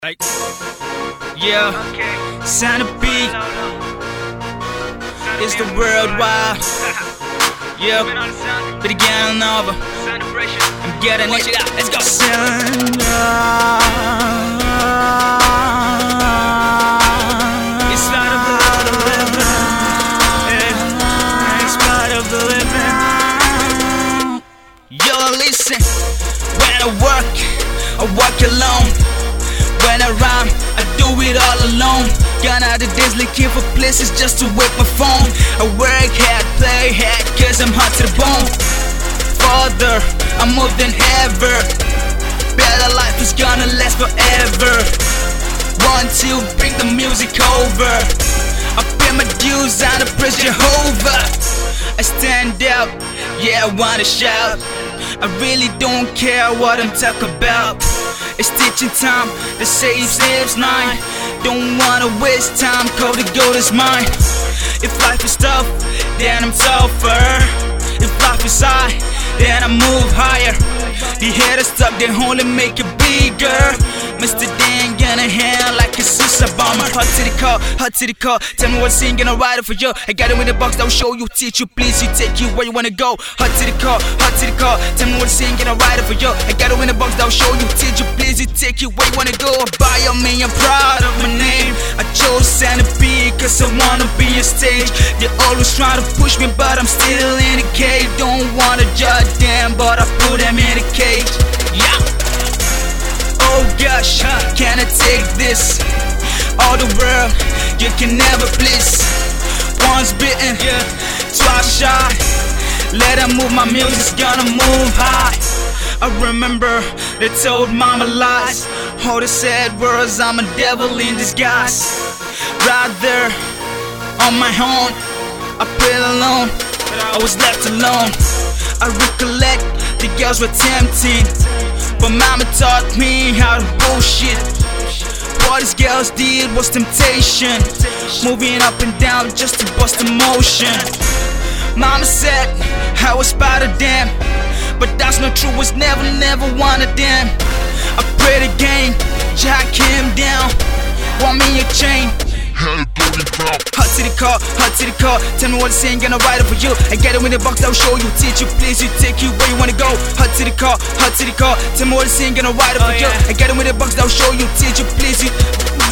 Like, yeah, Centipede is the worldwide. Yeah, but again over. I'm getting it. Let's go. It's part of the living. It's part of the living. Yo, listen. When I walk alone. When I rhyme, I do it all alone. Gone out the days looking for places just to wake my phone. I work hard, play hard, cause I'm hot to the bone. Farther, I'm more than ever. Better life is gonna last forever. Want to bring the music over. I pay my dues, I praise Jehovah. I stand out, yeah, I wanna shout. I really don't care what I'm talking about. It's teaching time, the saves lives 9. Don't wanna waste time, cause the gold is mine. If life is tough, then I'm tougher. If life is high, then I move higher. The haters stuck, they only make it bigger. Mr. Dan gonna hand like a suicide bomber. Hot to the car. Tell me what's in, gonna ride it for you. I got it in the box, that'll show you, teach you, please you, take you where you wanna go. Hot to the car. Tell me what's in, gonna ride it for you. I got it in the box, that'll show you, teach you, please you, take you where you wanna go. By me, I'm proud of my name. I chose Centipede cause I wanna be on stage. They always try to push me, but I'm still in the cage. Don't wanna judge them, but I put them in a cage. Yeah. Oh gosh, can I take this? All the world, you can never please. Once bitten, twice shy. Let her move, my music's gonna move high. I remember they told mama lies. All the sad words, I'm a devil in disguise. Right there, on my own, I played alone, I was left alone. I recollect the girls were tempting, but mama taught me how to bullshit. What these girls did was temptation, moving up and down just to bust emotion. Mama said I was part of them, but that's not true, was never one of them. I played the game, Jack came down, want me a chain. Hot to the car, tell me what it's saying, gonna ride it for you. I get it in the box, I'll show you, teach you, please you, take you where you wanna go. Hot to the car, tell me what it's saying, gonna ride it for you. I get it in the box, I'll show you, teach you, please you.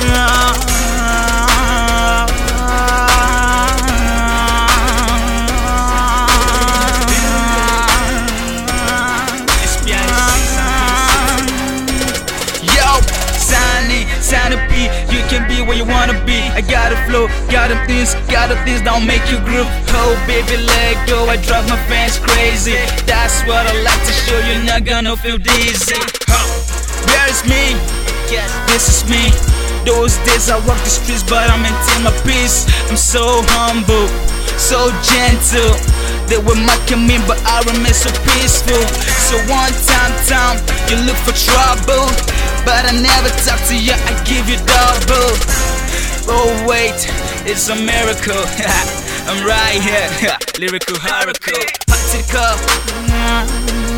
Centipede, you can be where you wanna be. I got a flow, got them things don't make you groove. Oh baby, let go, I drive my fans crazy. That's what I like to show you, not gonna feel dizzy. Where is me? Yes, this is me. Those days I walk the streets, but I'm in my peace. I'm so humble, so gentle. They were mocking me, but I remain so peaceful. So one time, you look for trouble, but I never talk to you, I give you double. Oh wait, it's a miracle. I'm right here, lyrical oracle. Hot to the car.